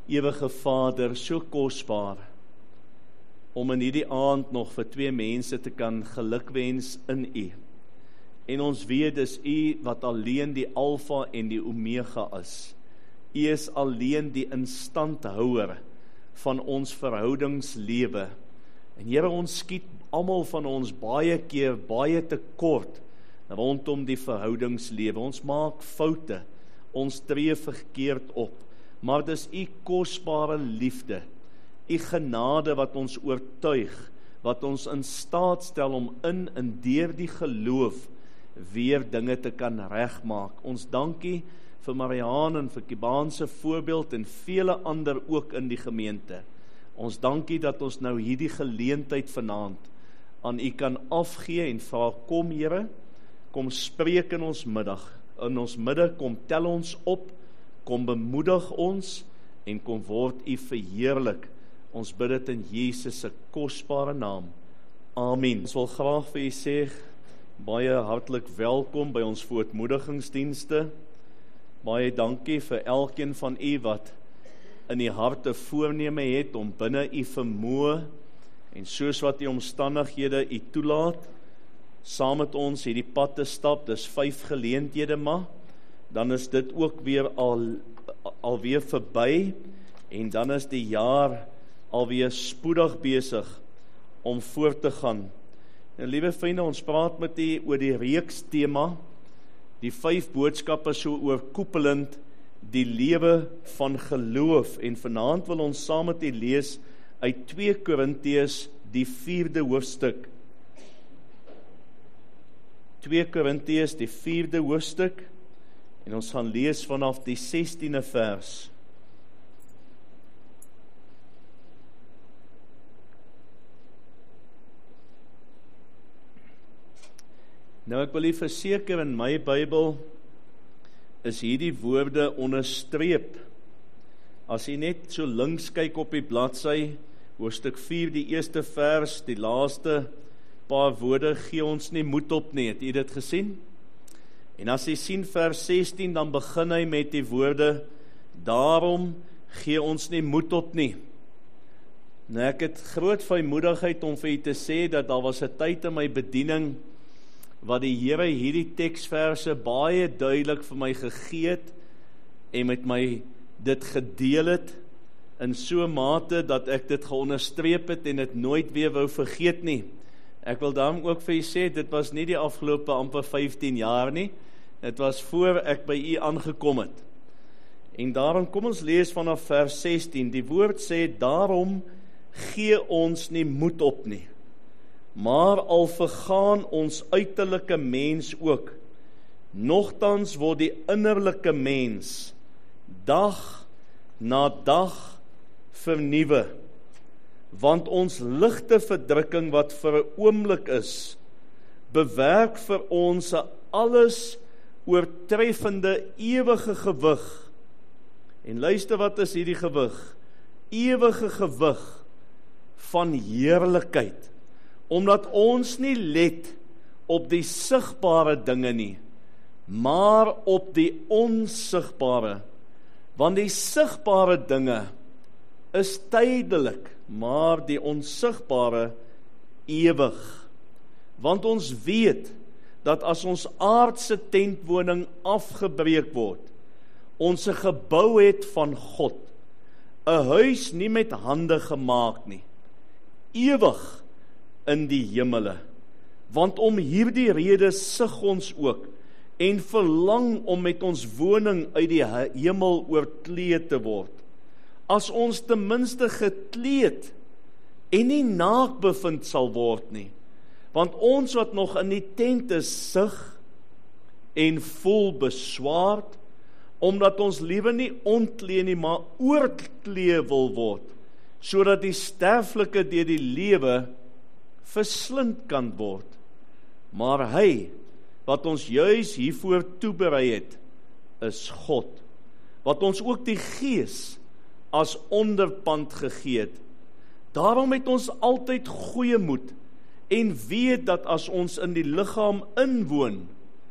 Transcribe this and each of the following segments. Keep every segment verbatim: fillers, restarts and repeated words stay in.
Ewige Vader, so kosbaar, om in hierdie aand nog vir twee mense te kan gelukwens in U. En ons weet, dis U wat alleen die Alfa en die Omega is. U is alleen die instandhouer van ons verhoudingslewe. En Here, ons skiet almal van ons baie keer, baie te kort rondom die verhoudingslewe. Ons maak foute, ons tree verkeerd op. Maar dis U kosbare liefde, U genade wat ons oortuig, wat ons in staat stel om in en deur die geloof weer dinge te kan regmaak. Ons dankie vir Mariaan en vir Kibaan se voorbeeld en vele ander ook in die gemeente. Ons dankie dat ons nou hierdie geleentheid vanaand aan U kan afgee en vra, kom Here, kom spreek in ons middag, in ons midde, kom tel ons op, kom bemoedig ons en kom word U verheerlik. Ons bid dit in Jesus se kosbare naam. Amen. Ons wil graag vir U sê, baie hartlik welkom by ons voortmoedigingsdienste. Baie dankie vir elkeen van U wat in die harte voorneme het om binne U vermoë en soos wat die omstandighede U toelaat, saam met ons hierdie pad te stap. Dis vyf geleenthede maar, dan is dit ook weer al alweer verby en dan is die jaar alweer spoedig besig om voort te gaan. En liewe vriende, ons praat met U oor die reeks tema, die vyf boodskappe so oorkoepelend, die lewe van geloof. En vanaand wil ons saam met U lees uit twee Korintiërs, die vierde hoofstuk. twee Korintiërs, die vierde hoofstuk, en ons gaan lees vanaf die sestiende vers. Nou ek wil U verseker, in my Bybel is hierdie woorde onderstreep. As U net so links kyk op die bladsy, hoofstuk vier, die eerste vers, die laaste paar woorde, gee ons nie moed op nie. Het U dit gesien? En as jy sien vers sestien, dan begin hy met die woorde, daarom gee ons nie moed op nie. Nou ek het groot vrymoedigheid om vir U te sê, dat daar was 'n tyd in my bediening, wat die Here hierdie teksverse baie duidelik vir my gegee het, en met my dit gedeel het, in so mate, dat ek dit geonderstreep het, en dit nooit weer wou vergeet nie. Ek wil daarom ook vir U sê, dit was nie die afgelope amper vyftien jaar nie, dit was voor ek by U aangekom het. En daarom, kom ons lees vanaf vers sestien, die woord sê, daarom gee ons nie moed op nie, maar al vergaan ons uiterlike mens ook, nogtans word die innerlike mens dag na dag vernuwe, want ons ligte verdrukking wat vir 'n oomblik is, bewerk vir ons 'n alles oortreffende ewige gewig. En luister, wat is hierdie gewig? Ewige gewig van heerlikheid, omdat ons nie let op die sigbare dinge nie, maar op die onsigbare, want die sigbare dinge is tydelik, maar die onsigbare ewig. Want ons weet, dat as ons aardse tentwoning afgebreek word, ons 'n gebou het van God, 'n huis nie met hande gemaak nie, ewig in die hemele. Want om hierdie rede sug ons ook, en verlang om met ons woning uit die hemel oorkleed te word. As ons ten minste gekleed en nie naak bevind sal word nie, want ons wat nog in die tent is sug en voel beswaard, omdat ons liewe nie ontklee nie, maar oorklee wil word, sodat die sterflike deur die lewe verslind kan word. Maar hy, wat ons juis hiervoor toeberei het, is God, wat ons ook die Gees as onderpand gegee het. Daarom het ons altyd goeie moed, en weet dat as ons in die liggaam inwoon,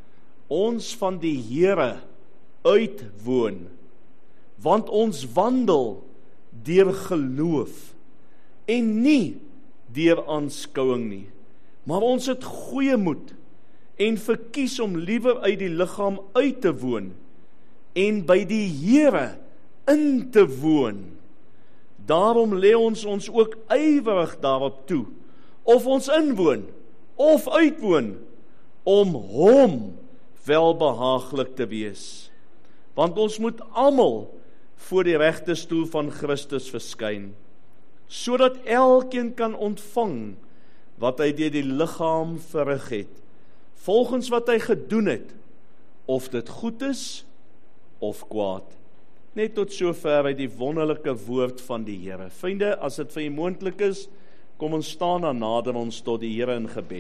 ons van die Here uitwoon, want ons wandel deur geloof en nie deur aanskouing nie. Maar ons het goeie moed en verkies om liewer uit die liggaam uit te woon en by die Here in te woon. Daarom lê ons ons ook ywerig daarop toe, of ons inwoon of uitwoon, om hom welbehaaglik te wees. Want ons moet almal voor die regte stoel van Christus verskyn, sodat elkeen kan ontvang wat hy deur die liggaam verrig het, volgens wat hy gedoen het, of dit goed is of kwaad. Net tot sover uit die wonderlike woord van die Here. Vriende, as dit vir u moontlik is, kom ons staan en nader ons tot die Here in gebed.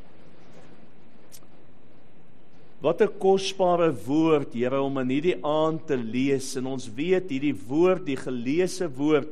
Wat 'n kosbare woord, Here, om in hierdie aand te lees, en ons weet hierdie woord, die geleese woord,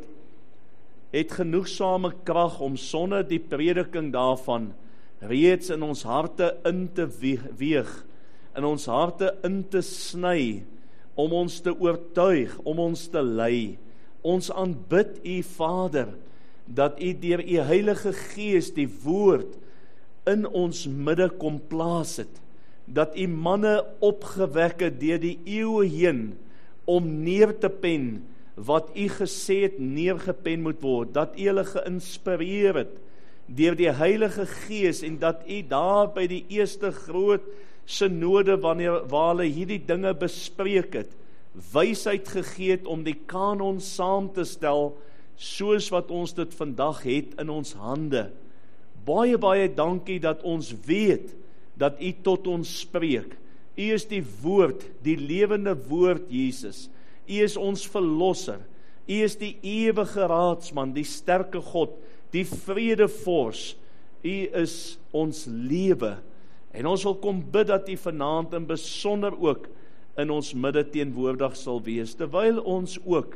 het genoegsame krag om sonder die prediking daarvan reeds in ons harte in te weeg, in ons harte in te sny, om ons te oortuig, om ons te lei. Ons aanbid u Vader, dat u deur u Heilige Gees die woord in ons midde kom plaas het, dat u manne opgewek het deur die eeue heen, om neer te pen, wat u gesê het neergepen moet word, dat u hulle geïnspireer het, deur die Heilige Gees, en dat u daar by die eerste groot synode, wanneer waar hulle hierdie dinge bespreek het, wysheid gegee het om die kanon saam te stel, soos wat ons dit vandag het in ons hande. Baie, baie dankie dat ons weet, dat u tot ons spreek. U is die woord, die lewende woord, Jesus. U is ons verlosser. U is die ewige raadsman, die sterke God, die vredevors. U is ons lewe. En ons wil kom bid dat u vanaand in besonder ook in ons midde teenwoordig sal wees, terwyl ons ook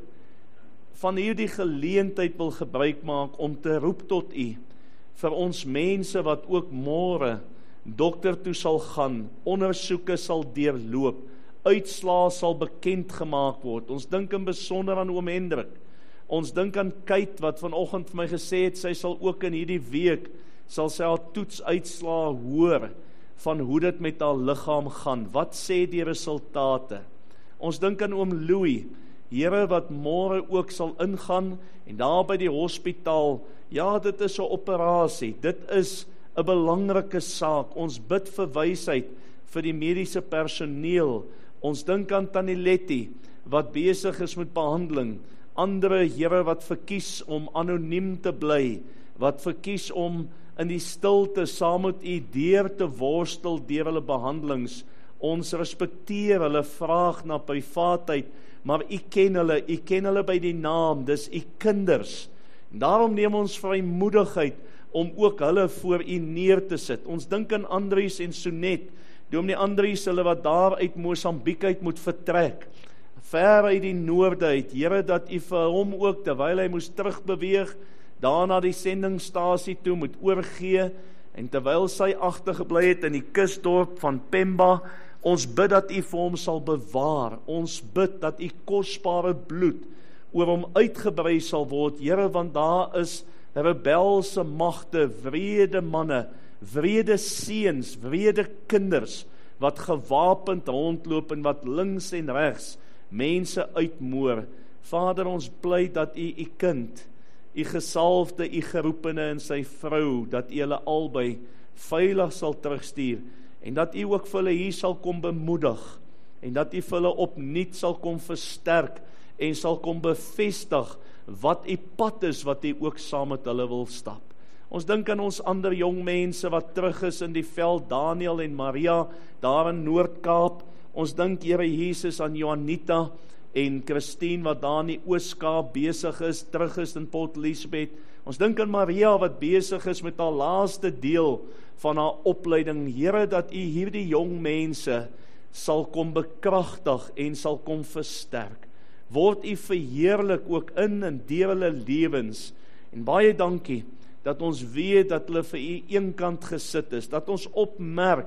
van hierdie geleentheid wil gebruik maak om te roep tot u, vir ons mense wat ook môre dokter toe sal gaan, ondersoeke sal deurloop, uitslae sal bekend gemaak word. Ons dink in besonder aan oom Hendrik. Ons dink aan Kate wat vanoggend vir my gesê het, sy sal ook in hierdie week, sal sy haar toetsuitslae hoor, van hoe dit met haar liggaam gaan. Wat sê die resultate? Ons dink aan oom Louis, Here wat môre ook sal ingaan, en daar by die hospitaal, ja, dit is 'n operasie, dit is 'n belangrike saak. Ons bid vir wysheid vir die mediese personeel. Ons dink aan Tannie Letty, wat besig is met behandeling. Andere, Here, wat verkies om anoniem te bly, wat verkies om in die stilte saam met u deur te worstel deur hulle behandelings. Ons respekteer hulle vraag na privaatheid, maar u ken hulle, u ken hulle by die naam, dis u kinders. En daarom neem ons vrymoedigheid om ook hulle voor u neer te sit. Ons dink aan Andries en Sonet, Dominee Andries, hulle wat daar uit Mosambiek uit moet vertrek, ver uit die noorde uit. Here, dat u vir hom ook, terwyl hy moes terugbeweeg, daarna die sendingstasie toe moet oorgee, en terwyl sy agtergebly het in die kusdorp van Pemba, ons bid dat u vir hom sal bewaar. Ons bid dat u kosbare bloed oor hom uitgebrei sal word, Here, want daar is rebelse magte, wrede manne, wrede seuns, wrede kinders, wat gewapend rondloop en wat links en regs mense uitmoor. Vader, ons bly dat u u kind, u gesalfde, u geroepene en sy vrou, dat u hulle albei veilig sal terugstuur, en dat u ook vir hulle hier sal kom bemoedig, en dat u vir hulle opnuut sal kom versterk, en sal kom bevestig, wat u pad is, wat u ook saam met hulle wil stap. Ons dink aan ons ander jong mense, wat terug is in die veld, Daniel en Maria, daar in Noord-Kaap. Ons dink, Here Jesus, aan Johanita en Christine, wat daar in die Oos-Kaap besig is, terug is in Port Elizabeth. Ons dink aan Maria, wat besig is met haar laaste deel van haar opleiding. Here, dat u hierdie jong mense sal kom bekragtig en sal kom versterk. Word u verheerlik ook in en deur hulle lewens. En baie dankie, dat ons weet dat hulle vir u eenkant gesit is, dat ons opmerk,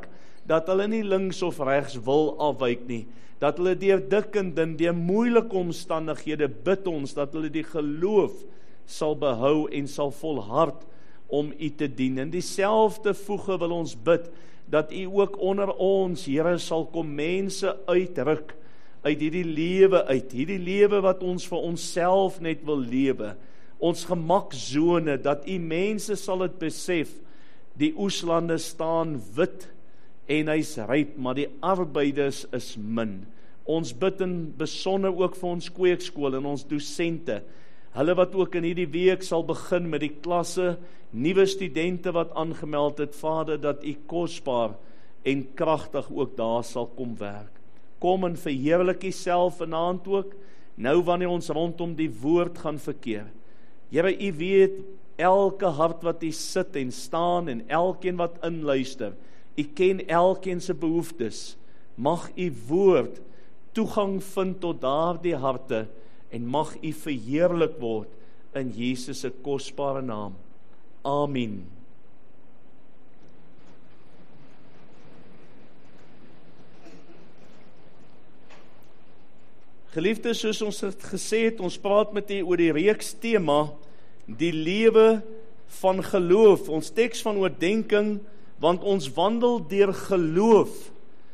dat hulle nie links of regs wil afwyk nie, dat hulle deur dik en dun, deur moeilike omstandighede bid ons, dat hulle die geloof sal behou en sal volhard om U te dien. In dieselfde voege wil ons bid, dat U ook onder ons, Here, sal kom mense uitruk, uit hierdie lewe uit, hierdie lewe wat ons vir onsself net wil lewe, ons gemaksone, dat U mense sal het besef, die oeslande staan wit, en hy's ryp, maar die arbeiders is min. Ons bid in besonder ook vir ons kweekskool en ons dosente, hulle wat ook in hierdie week sal begin met die klasse, nuwe studente wat aangemeld het, Vader, dat U kosbaar en kragtig ook daar sal kom werk. Kom en verheerlik U self vanaand ook, nou wanneer ons rondom die woord gaan verkeer. Here, U weet elke hart wat hier sit en staan en elkeen wat inluister. U ken elkeen se behoeftes. Mag U woord toegang vind tot daardie harte en mag U verheerlik word in Jesus se kosbare naam. Amen. Geliefdes, soos ons het gesê het, ons praat met U oor die reeks tema, die lewe van geloof. Ons teks van oordenking, want ons wandel deur geloof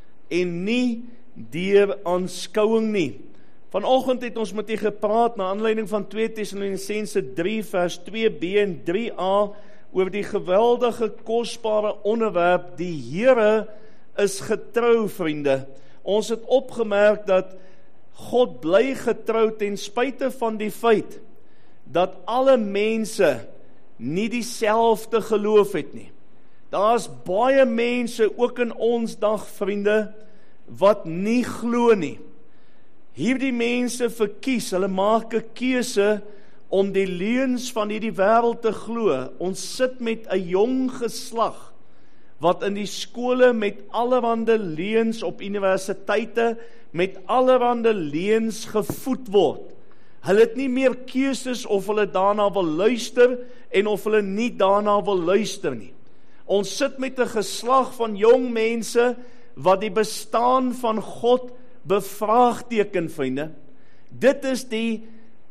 en nie deur aanskouing nie. Vanoggend het ons met U gepraat na aanleiding van twee Tessalonisense drie vers twee b en drie a oor die geweldige kosbare onderwerp, die Here is getrou, vriende. Ons het opgemerk dat God bly getrou ten spyte van die feit dat alle mense nie dieselfde geloof het nie. Daar's baie mense ook in ons dag, vriende, wat nie glo nie. Hierdie mense verkies, hulle maak 'n keuse om die leuns van hierdie wêreld te glo. Ons sit met 'n jong geslag wat in die skole met allerhande leuns, op universiteite met allerhande leuns gevoed word. Hulle het nie meer keuses of hulle daarna wil luister en of hulle nie daarna wil luister nie. Ons sit met 'n geslag van jong mense wat die bestaan van God bevraagteken, vriende. Dit is die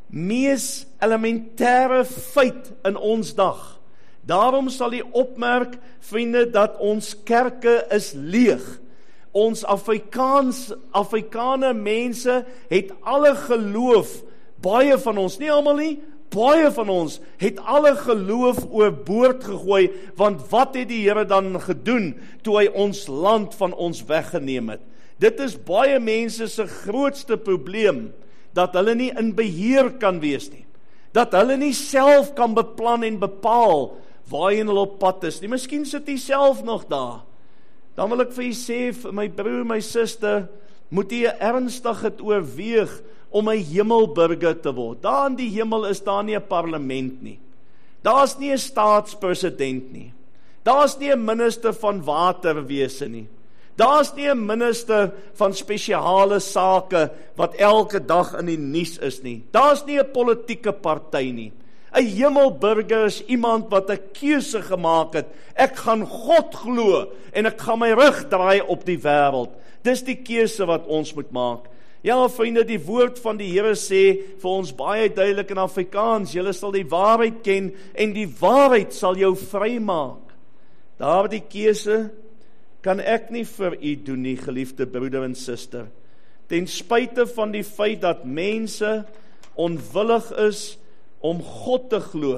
mees elementêre feit in ons dag. Daarom sal jy opmerk, vriende, dat ons kerke is leeg. Ons Afrikaans, Afrikaner mense het alle geloof, baie van ons, nie almal nie, baie van ons het alle geloof oorboord gegooi, want wat het die Here dan gedoen toe hy ons land van ons weggeneem het? Dit is baie mense se grootste probleem, dat hulle nie in beheer kan wees nie, dat hulle nie self kan beplan en bepaal waarheen hulle op pad is nie. Miskien sit jy self nog daar. Dan wil ek vir jy sê, my broer, my suster, moet jy ernstig het oorweeg om 'n hemelburger te word. Daar in die hemel is daar nie 'n parlement nie. Daar is nie 'n staatspresident nie. Daar is nie 'n minister van waterwese nie. Daar is nie 'n minister van spesiale sake wat elke dag in die nuus is nie. Daar is nie 'n politieke party nie. 'n Hemelburger is iemand wat 'n keuse gemaak het. Ek gaan God glo en ek gaan my rug draai op die wêreld. Dis die keuse wat ons moet maak. Ja, vriende, die woord van die Here sê vir ons baie duidelik in Afrikaans, julle sal die waarheid ken en die waarheid sal jou vrymaak. Daardie keuse kan ek nie vir u doen nie, geliefde broeder en suster. Ten spyte van die feit dat mense onwillig is om God te glo,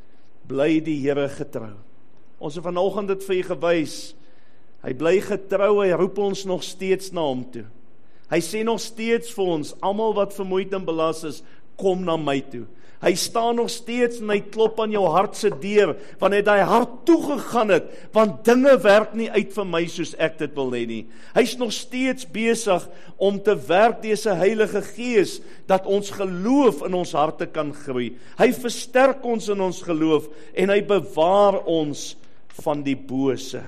bly die Here getrou. Ons het vanoggend dit vir u gewys. Hy bly getrou, hy roep ons nog steeds na hom toe. Hy sê nog steeds vir ons, almal wat vermoeid en belas is, kom na my toe. Hy staan nog steeds en hy klop aan jou hart se deur, wanneer hy hart toegegaan het, want dinge werk nie uit vir my soos ek dit wil hê nie. Hy's nog steeds besig om te werk deur sy Heilige Gees, dat ons geloof in ons harte kan groei. Hy versterk ons in ons geloof, en hy bewaar ons van die bose.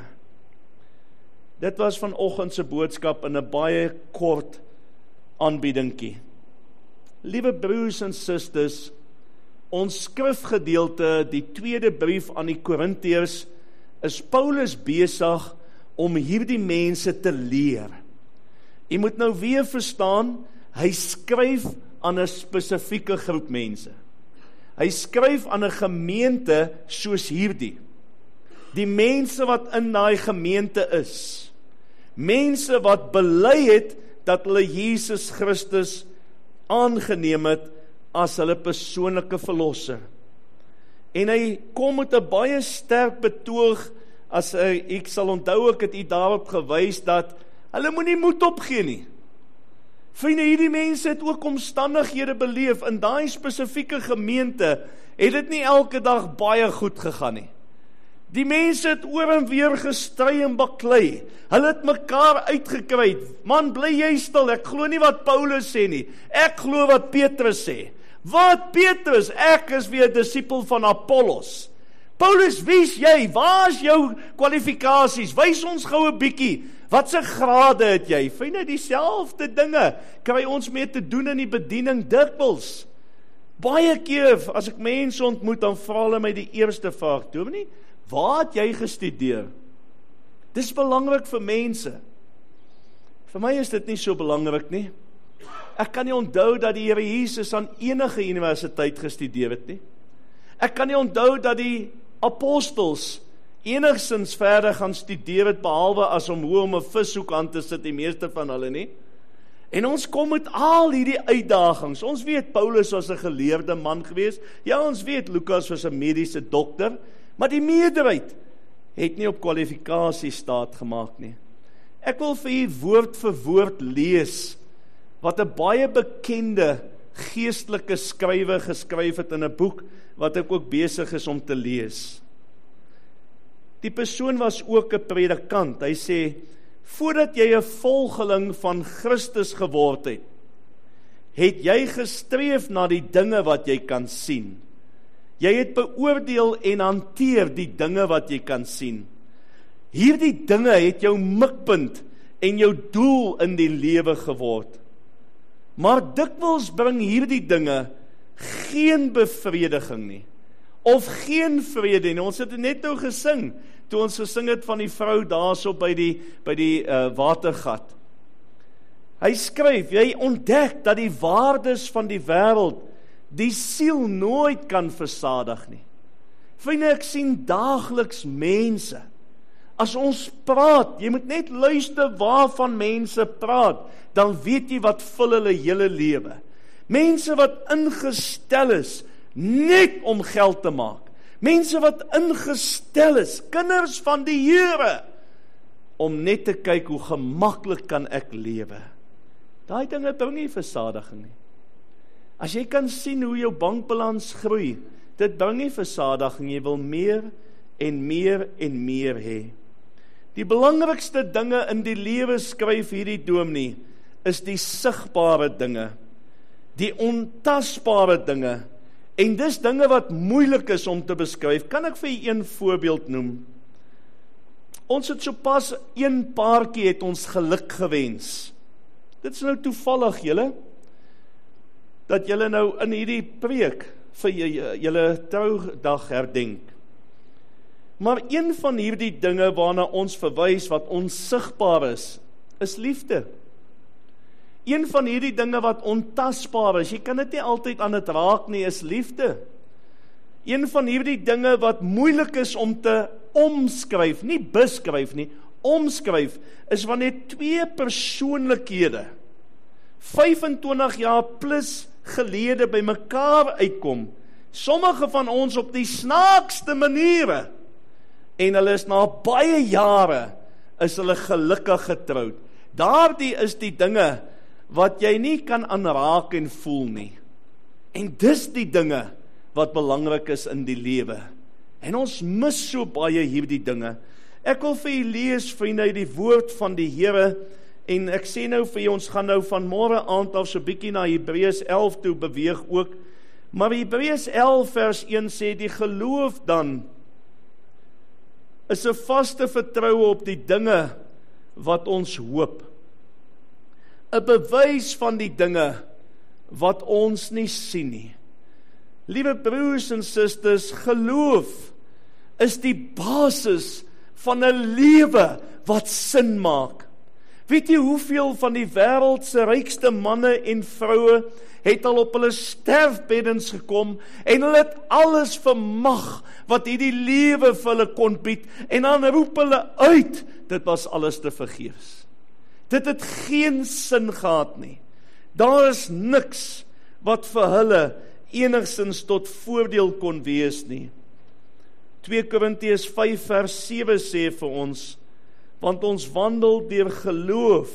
Dit was vanoggend se boodskap in 'n baie kort aanbiedingkie. Liewe broers en susters, ons skrifgedeelte, die tweede brief aan die Korintiërs, is Paulus besig om hierdie mense te leer. Jy moet nou weer verstaan, hy skryf aan 'n spesifieke groep mense. Hy skryf aan 'n gemeente soos hierdie. Die mense wat in daai gemeente is. Mense wat bely het dat hulle Jesus Christus aangeneem het as hulle persoonlike verlosser. En hy kom met 'n baie sterk betoog, as hy, ek sal onthou ek het u daarop gewys, dat hulle moenie moed opgee nie. Vriende, hierdie mense het ook omstandighede beleef, in daai spesifieke gemeente, het dit nie elke dag baie goed gegaan nie. Die mense het oor en weer gestry en baklei, hulle het mekaar uitgekry, man bly jy stil, ek glo nie wat Paulus sê nie, ek glo wat Petrus sê. Wat Petrus, ek is weer disipel van Apollos. Paulus, wie is jy? Waar is jou kwalifikasies? Wys ons gou 'n bietjie. Wat se grade het jy? Vriende, dieselfde dinge kry ons mee te doen in die bediening dikwels. Baie keer as ek mense ontmoet, dan vra hulle my die eerste vraag: Dominee, waar het jy gestudeer? Dis belangrik vir mense. Vir my is dit nie so belangrik nie. Ek kan nie onthou dat die Here Jesus aan enige universiteit gestudeer het nie. Ek kan nie onthou dat die apostels enigsins verder gaan studeer het, behalwe as om hoe om 'n vishoek aan te sit, die meeste van hulle nie. En ons kom met al hierdie uitdagings. Ons weet Paulus was 'n geleerde man gewees. Ja, ons weet Lukas was 'n mediese dokter, maar die meerderheid het nie op kwalifikasie staat gemaak nie. Ek wil vir u woord vir woord lees wat 'n baie bekende geestelike skrywer geskryf het in 'n boek wat ek ook besig is om te lees. Die persoon was ook 'n predikant. Hy sê, voordat jy 'n volgeling van Christus geword het, het jy gestreef na die dinge wat jy kan sien. Jy het beoordeel en hanteer die dinge wat jy kan sien. Hierdie dinge het jou mikpunt en jou doel in die lewe geword. Maar dikwels bring hierdie dinge geen bevrediging nie, of geen vrede nie. Ons het dit net nou gesing, toe ons gesing het van die vrou daarso by die, by die uh, watergat. Hy skryf, jy ontdek dat die waardes van die wêreld die siel nooit kan versadig nie. Vriende, ek sien daagliks mense, as ons praat, jy moet net luister waarvan mense praat, dan weet jy wat vul hulle hele lewe. Mense wat ingestel is, net om geld te maak. Mense wat ingestel is, kinders van die Here, om net te kyk hoe gemaklik kan ek lewe. Daai dinge bring nie versadiging nie. As jy kan sien hoe jou bankbalans groei, dit bring nie versadiging, jy wil meer en meer en meer hê. Die belangrikste dinge in die lewe, skryf hierdie dominee, is die sigbare dinge, die ontasbare dinge, en dis dinge wat moeilik is om te beskryf. Kan ek vir u een voorbeeld noem? Ons het sopas een paartjie het ons geluk gewens. Dit is nou toevallig, julle, dat julle nou in hierdie preek vir julle troudag herdenk. Maar een van hierdie dinge waarna ons verwys wat onsigbaar is, is liefde. Een van hierdie dinge wat ontasbaar is, jy kan dit nie altyd aan dit raak nie, is liefde. Een van hierdie dinge wat moeilik is om te omskryf, nie beskryf nie, omskryf, is wanneer twee persoonlikhede vyf en twintig jaar plus gelede by mekaar uitkom, sommige van ons op die snaakste maniere, en hulle is na baie jare, is hulle gelukkig getroud. Daardie is die dinge wat jy nie kan aanraak en voel nie. En dis die dinge wat belangrik is in die lewe. En ons mis so baie hierdie dinge. Ek wil vir julle lees, vriende, uit die woord van die Here, en ek sê nou vir julle, ons gaan nou van môre aand af so bietjie na Hebreërs elf toe beweeg ook, maar Hebreërs elf vers een sê, die geloof dan is 'n vaste vertroue op die dinge wat ons hoop. 'n bewys van die dinge wat ons nie sien nie. Liewe broers en susters, geloof is die basis van 'n lewe wat sin maak. Weet jy hoeveel van die wêreld se rykste manne en vroue het al op hulle sterfbeddens gekom en hulle het alles vermag wat hierdie lewe vir hulle kon bied en dan roep hulle uit, dit was alles te vergeefs. Dit het geen sin gehad nie. Daar is niks wat vir hulle enigstens tot voordeel kon wees nie. twee Korintiërs vyf vers sewe sê vir ons, want ons wandel deur geloof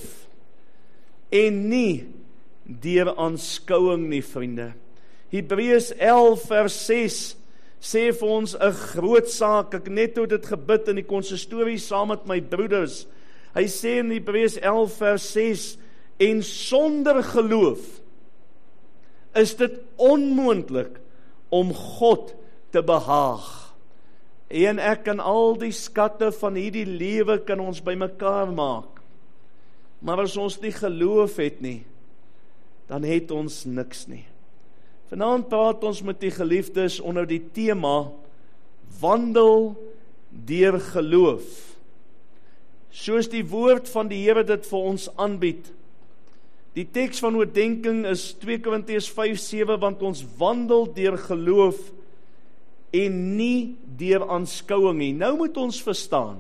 en nie deur aanskouing nie, vriende. Hebreërs elf vers ses sê vir ons 'n groot saak. Ek net hoe dit gebid in die konsistorie saam met my broeders. Hy sê in Hebreërs elf vers ses, en sonder geloof is dit onmoontlik om God te behaag. En ek kan al die skatte van hierdie lewe kan ons bymekaar maak. Maar as ons nie geloof het nie, dan het ons niks nie. Vanaand praat ons met die geliefdes onder die tema wandel deur geloof. Soos die woord van die Here dit vir ons aanbied. Die teks van oordenking is twee Korintiërs vyf sewe, want ons wandel deur geloof en nie deur aanskouing nie. Nou moet ons verstaan,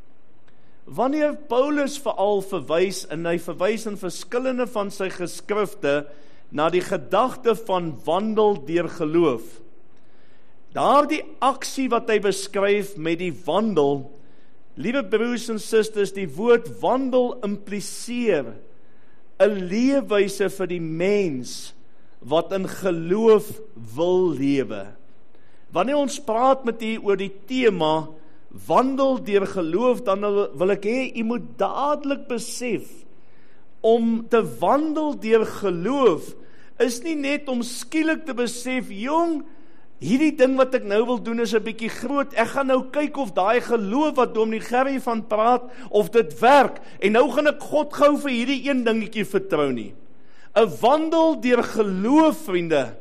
wanneer Paulus veral verwys, en hy verwys in verskillende van sy geskrifte, na die gedagte van wandel deur geloof, daardie aksie wat hy beskryf met die wandel, liewe broers en susters, die woord wandel impliseer 'n leefwyse vir die mens wat in geloof wil lewe. Wanneer ons praat met u oor die tema wandel deur geloof, dan wil ek hê u moet dadelik besef, om te wandel deur geloof is nie net om skielik te besef, jong, hierdie ding wat ek nou wil doen is 'n bietjie groot, ek gaan nou kyk of daai geloof wat Dominee Gerrie van praat, of dit werk, en nou gaan ek God gou vir hierdie een dingetjie vertrou nie. 'n Wandel deur geloof, vriende,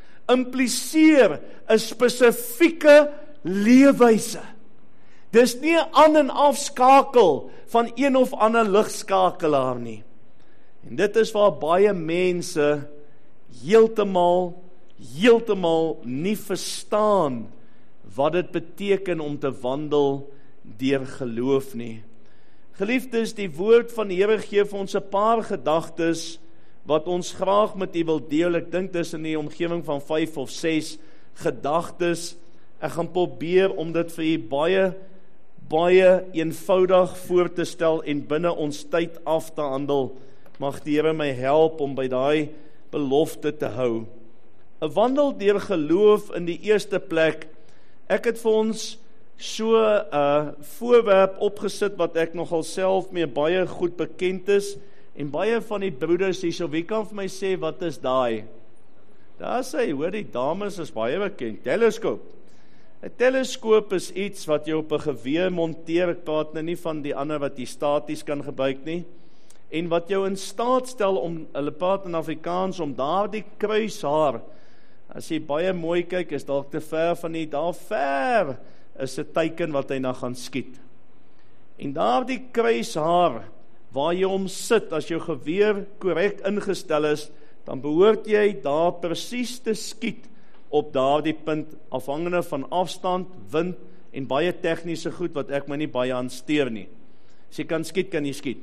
impliseer 'n spesifieke leefwyse. Dis nie 'n aan en afskakel van een of ander ligskakelaar nie. En dit is waar baie mense heeltemal heeltemal nie verstaan wat dit beteken om te wandel deur geloof nie. Geliefdes, die woord van die Here gee vir ons 'n paar gedagtes wat ons graag met u wil deel. Ek dink dis in die omgewing van vyf of ses gedagtes. Ek gaan probeer om dit vir u baie baie eenvoudig voor te stel en binne ons tyd af te handel. Mag die Here my help om by daai belofte te hou. 'n Wandel deur geloof in die eerste plek. Ek het vir ons so 'n uh, voorwerp opgesit wat ek nogal self mee baie goed bekend is, en baie van die broeders hier, so wie kan vir my sê wat is daai? Daar sê, hoor, die dames is baie bekend. Teleskoop. 'n Teleskoop is iets wat jy op 'n geweer monteer. Ek praat nou nie van die ander wat jy staties kan gebruik nie. En wat jou in staat stel om, hulle praat in Afrikaans, om daardie kruishaar, as jy baie mooi kyk, is dalk te ver van die, daar ver is 'n teiken wat hy na gaan skiet. En daardie kruishaar, waar jy hom sit, as jou geweer korrek ingestel is, dan behoort jy daar presies te skiet op daardie punt, afhangende van afstand, wind en baie tegniese goed wat ek my nie baie aansteur nie. As jy kan skiet, kan jy skiet.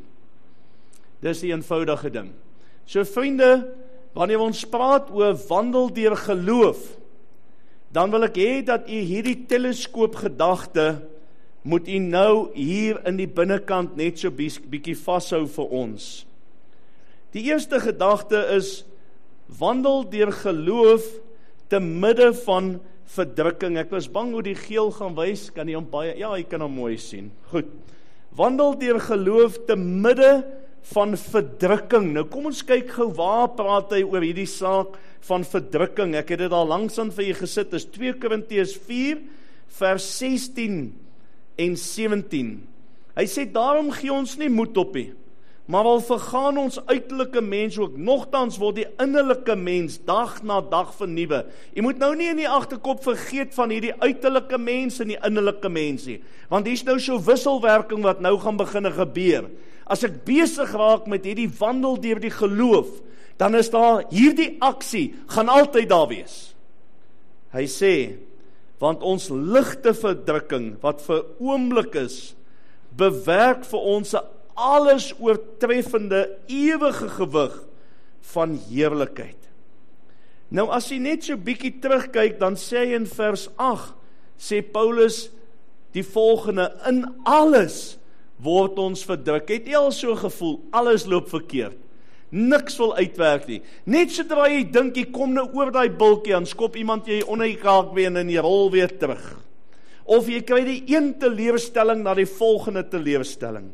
Dis die eenvoudige ding. So vriende, wanneer ons praat oor wandel deur geloof, dan wil ek hê dat u hierdie teleskoop gedagte moet u nou hier in die binnekant net so bietjie vashou vir ons. Die eerste gedagte is wandel deur geloof te midde van verdrukking. Ek was bang hoe die geel gaan wys, kan jy hom baie, ja, jy kan hom mooi sien. Goed. Wandel deur geloof te midde van verdrukking. Nou kom ons kyk gou, waar praat hy oor hierdie saak van verdrukking? Ek het dit al langsaan vir julle gesit, dis twee Korintiërs vier vers sestien en sewentien. Hy sê, daarom gee ons nie moed op nie. Maar al vergaan ons uiterlike mens ook, nogtans word die innerlike mens dag na dag vernuwe. Jy moet nou nie in die agterkop vergeet van hierdie uiterlike mens en die innerlike mens nie, want hier's nou so wisselwerking wat nou gaan begin gebeur. As ek besig raak met hierdie wandel deur die geloof, dan is daar hierdie aksie, gaan altyd daar wees. Hy sê, want ons ligte verdrukking, wat vir oomblik is, bewerk vir ons 'n alles oortreffende, ewige gewig van heerlikheid. Nou as jy net so bietjie terugkyk, dan sê hy in vers agt, sê Paulus die volgende, in alles word ons verdruk. Het jy al so gevoel, alles loop verkeerd, niks wil uitwerk nie. Net sodra jy dink, jy kom nou oor daai bultjie, dan skop iemand jy onder die kraakbeen en jy rol weer terug. Of jy kry die een teleurstelling na die volgende teleurstelling.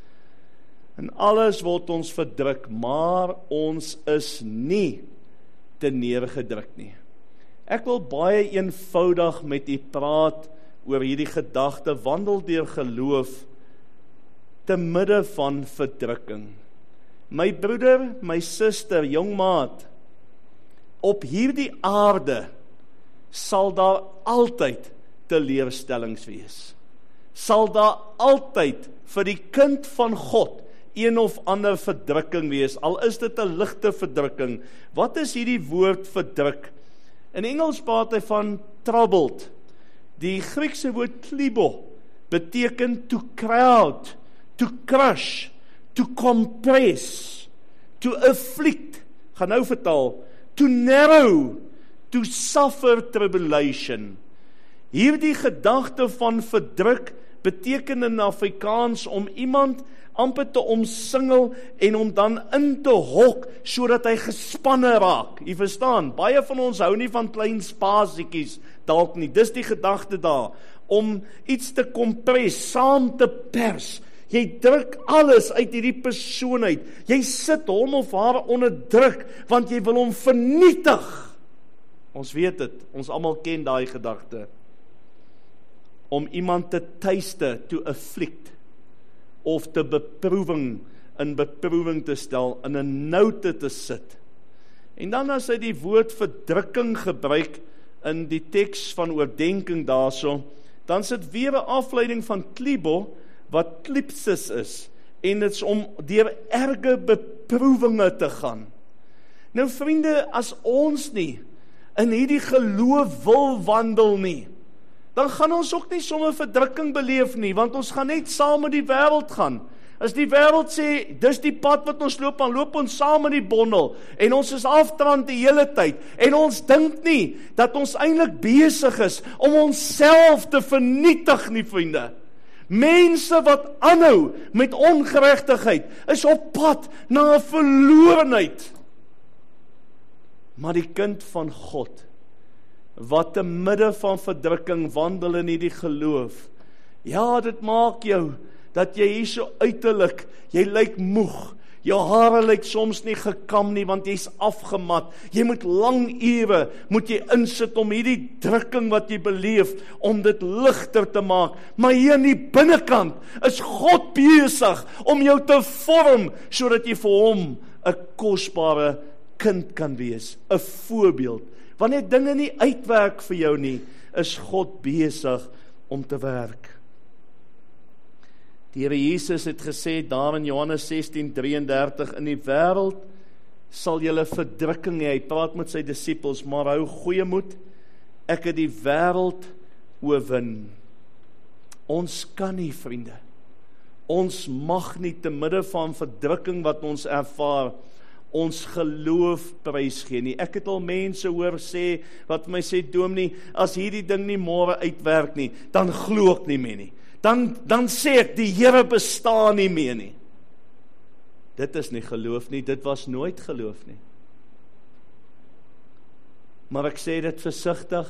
En alles word ons verdruk, maar ons is nie te neergedruk nie. Ek wil baie eenvoudig met u praat oor hierdie gedagte, wandel deur geloof te midde van verdrukking. My broeder, my suster, jong maat, op hierdie aarde sal daar altyd teleurstellings wees. Sal daar altyd vir die kind van God een of ander verdrukking wees, al is dit 'n ligte verdrukking. Wat is hierdie woord verdruk? In Engels praat hy van troubled. Die Griekse woord klibo beteken to crowd, to crush, to compress, to afflict, gaan nou vertaal, to narrow, to suffer tribulation. Hierdie gedagte van verdruk beteken in Afrikaans om iemand amper te omsingel en om dan in te hok, sodat hy gespanne raak. Jy verstaan, baie van ons hou nie van klein spasiekies, dalk nie, dis die gedagte daar, om iets te kompres, saam te pers. Jy druk alles uit hierdie persoon uit, jy sit hom of haar onder druk, want jy wil hom vernietig. Ons weet dit, ons almal ken daai gedagte. Om iemand te tuiste, to afflict, of te beproewing, in beproewing te stel, in 'n noute te sit. En dan as hy die woord verdrukking gebruik, in die teks van oordenking daarso, dan sit weer 'n afleiding van klibo, wat klipsis is, en dit is om deur erge beproewinge te gaan. Nou vriende, as ons nie in hierdie geloof wil wandel nie, dan gaan ons ook nie sommer verdrukking beleef nie, want ons gaan net saam met die wêreld gaan. As die wêreld sê, dis die pad wat ons loop, dan loop ons saam met die bondel, en ons is aftrand die hele tyd, en ons dink nie, dat ons eintlik besig is, om onsself te vernietig nie, vriende. Mense wat aanhou met ongeregtigheid, is op pad na 'n verlorenheid. Maar die kind van God, wat te midde van verdrukking wandel in hierdie geloof, ja, dit maak jou, dat jy hier so uiterlik, jy lyk moeg, jou hare lyk soms nie gekam nie, want jy's afgemat, jy moet lang ure, moet jy insit om hierdie drukking wat jy beleef, om dit ligter te maak, maar hier in die binnekant, is God besig, om jou te vorm, sodat jy vir hom, 'n kosbare kind kan wees, 'n voorbeeld. Wanneer dinge nie uitwerk vir jou nie, is God besig om te werk. Die Here Jesus het gesê daar in Johannes sestien drieëndertig, in die wêreld sal julle verdrukking hê. Hy praat met sy disippels, maar hou goeie moed, ek het die wêreld oorwin. Ons kan nie, vriende. Ons mag nie te midde van verdrukking wat ons ervaar, ons geloof prysgee nie. Ek het al mense hoor sê, wat my sê, dominee, as hierdie ding nie môre uitwerk nie, dan glo ek nie meer nie. Dan, dan sê ek, die Here bestaan nie meer nie. Dit is nie geloof nie, dit was nooit geloof nie. Maar ek sê dit versigtig,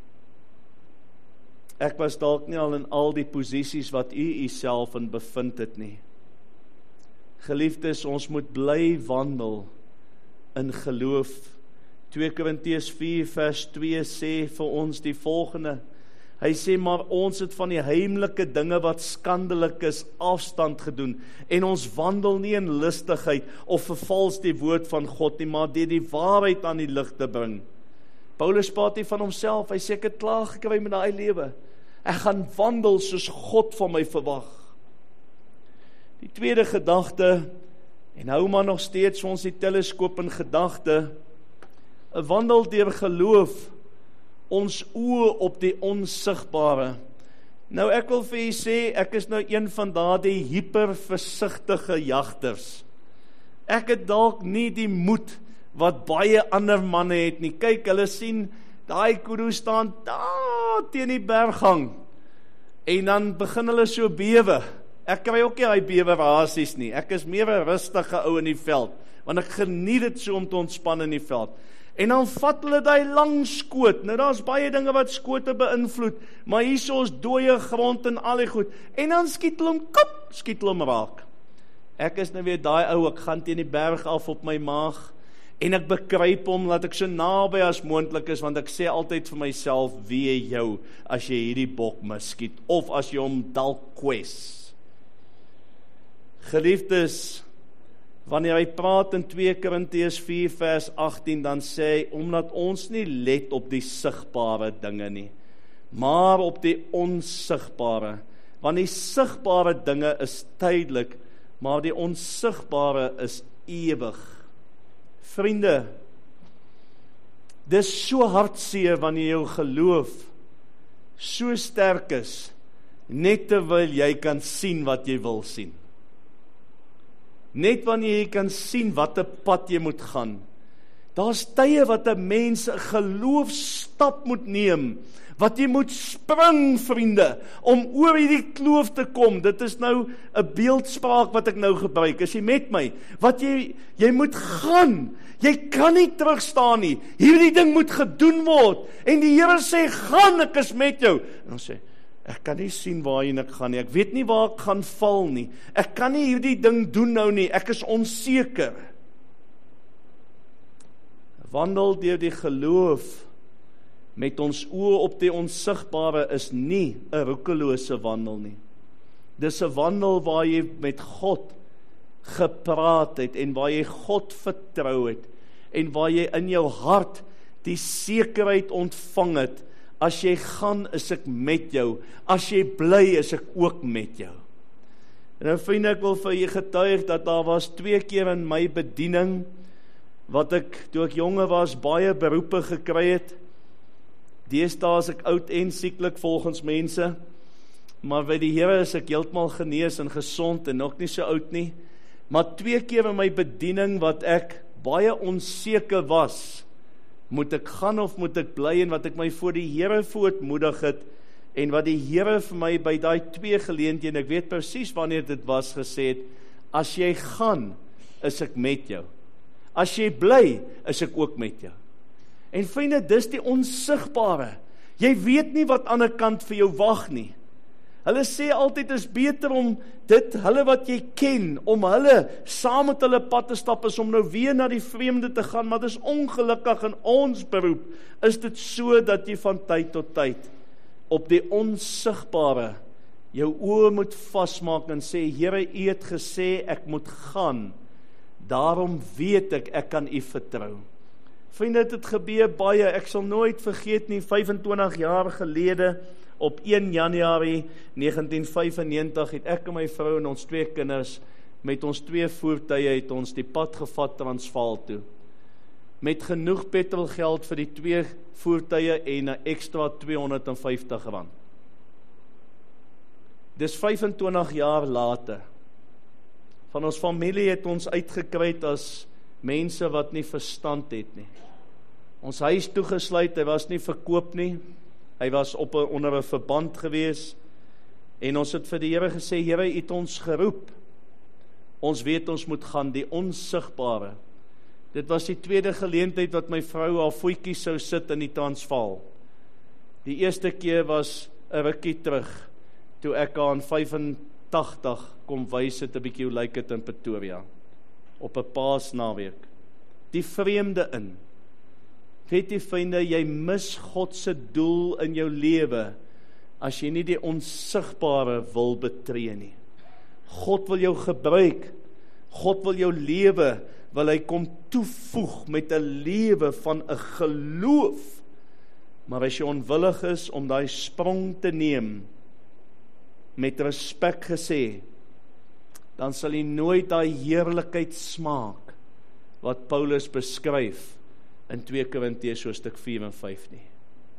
ek was dalk nie al in al die posisies wat u uself in bevind het nie. Geliefdes, ons moet bly wandel in geloof. twee Korintiërs vier vers twee sê vir ons die volgende, Hy sê, maar ons het van die heimlike dinge wat skandelik is, afstand gedoen, en ons wandel nie in listigheid, of vervals die woord van God nie, maar deur die waarheid aan die lig te bring. Paulus praat nie van homself, hy sê, ek het klaar gekry met daai lewe. Ek gaan wandel soos God van my verwag. Die tweede gedagte, en hou maar nog steeds ons die teleskoop in gedagte, 'n wandel deur geloof, ons oë op die onsigbare. Nou ek wil vir u sê, ek is nou een van daardie hyperversigtige jagters. Ek het dalk nie die moed wat baie ander manne het nie. Kyk, hulle sien, daai kudu staan daar teen die berghang, en dan begin hulle so bewe. Ek kry ook nie daai bewerasies nie. Ek is meer 'n rustige ou in die veld, want ek geniet dit so om te ontspan in die veld. En dan vat hulle daai lang skoot. Nou daar's baie dinge wat skote beïnvloed, maar hierso is dooie grond en al die goed. En dan skiet hulle hom kop, skiet hulle hom raak. Ek is nou weer daai ou, ek gaan teen die berg af op my maag, en ek bekruip hom, laat ek so naby as moontlik is, want ek sê altyd vir myself, wee jou, as jy hierdie bok miskiet, of as jy hom dalk kwes. Geliefdes, wanneer hy praat in twee Korintiërs vier vers agttien, dan sê hy, omdat ons nie let op die sigbare dinge nie, maar op die onsigbare, want die sigbare dinge is tydelik, maar die onsigbare is ewig. Vriende, dis so hartseer wanneer jou geloof so sterk is, net terwyl jy kan sien wat jy wil sien. Net wanneer jy kan sien wat 'n pad jy moet gaan. Daar's tye wat 'n mens 'n geloofsstap moet neem, wat jy moet spring, vriende, om oor hierdie kloof te kom. Dit is nou 'n beeldspraak wat ek nou gebruik. Is jy met my? Wat jy, jy moet gaan. Jy kan nie terugstaan nie. Hierdie ding moet gedoen word. En die Here sê, gaan, ek is met jou. En ons sê, ek kan nie sien waarheen ek gaan nie. Ek weet nie waar ek gaan val nie. Ek kan nie hierdie ding doen nou nie. Ek is onseker. Wandel deur die geloof met ons oë op die onsigbare is nie 'n roekelose wandel nie. Dis 'n wandel waar jy met God gepraat het en waar jy God vertrou het en waar jy in jou hart die sekerheid ontvang het. As jy gaan, is ek met jou. As jy bly, is ek ook met jou. En nou vriende, ek wil vir jy getuig dat daar was twee keer in my bediening wat ek, toe ek jonge was, baie beroepe gekry het. Deesdae is ek oud en sieklik volgens mense, maar by die Here is ek heeltemal genees en gesond en nog nie so oud nie. Maar twee keer in my bediening wat ek baie onseker was, moet ek gaan of moet ek bly, en wat ek my voor die Here voortmoedig het, en wat die Here vir my by daai twee geleenthede, en ek weet presies wanneer dit was, gesê het, as jy gaan, is ek met jou. As jy bly, is ek ook met jou. En vriende, dis die onsigbare. Jy weet nie wat aan die ander kant vir jou wag nie. Hulle sê altyd, is beter om dit, hulle wat jy ken, om hulle saam met hulle pad te stap, is om nou weer na die vreemde te gaan, maar dis ongelukkig in ons beroep, is dit so dat jy van tyd tot tyd op die onsigbare jou oë moet vasmaak en sê, Here, U het gesê, ek moet gaan, daarom weet ek, ek kan U vertrou. Vriende, dit gebeur baie, ek sal nooit vergeet nie, vyf en twintig jaar gelede, op een Januarie negentien vyfennegentig, het ek en my vrou en ons twee kinders, met ons twee voertuie, het ons die pad gevat Transvaal toe. Met genoeg petrolgeld vir die twee voertuie en 'n ekstra tweehonderd vyftig rand. Dis vyf en twintig jaar later. Van ons familie het ons uitgekry as mense wat nie verstand het nie. Ons huis toegesluit, hy was nie verkoop nie. Hy was op 'n onder 'n verband gewees. En ons het vir die Here gesê, Here, U het ons geroep. Ons weet ons moet gaan, die onsigbare. Dit was die tweede geleentheid wat my vrou haar voetjie sou sit in die Transvaal. Die eerste keer was 'n rukkie terug, toe ek aan vyfentagtig kom wys het 'n bietjie hoe lyk dit in Pretoria, op 'n Paasnaweek. Die vreemde in. Weet jy vriende, jy mis God se doel in jou lewe, as jy nie die onsigbare wil betree nie. God wil jou gebruik, God wil jou lewe, wil hy kom toevoeg met 'n lewe van 'n geloof. Maar as jy onwillig is om daai sprong te neem, met respek gesê, dan sal jy nooit daai heerlikheid smaak, wat Paulus beskryf in twee Korintiërs hoofstuk vier en vyf nie.